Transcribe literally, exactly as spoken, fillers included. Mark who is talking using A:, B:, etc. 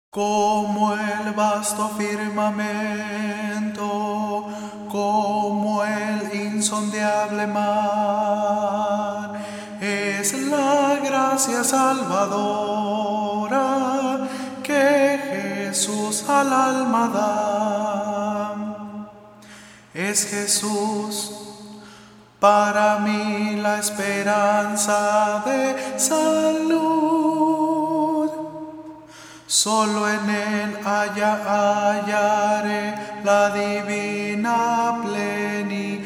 A: Como el vasto firmamento, como el insondable mar, es la gracia salvadora que Jesús al alma da. Es Jesús para mí la esperanza de salud. Solo en Él haya, hallaré la divina plenitud.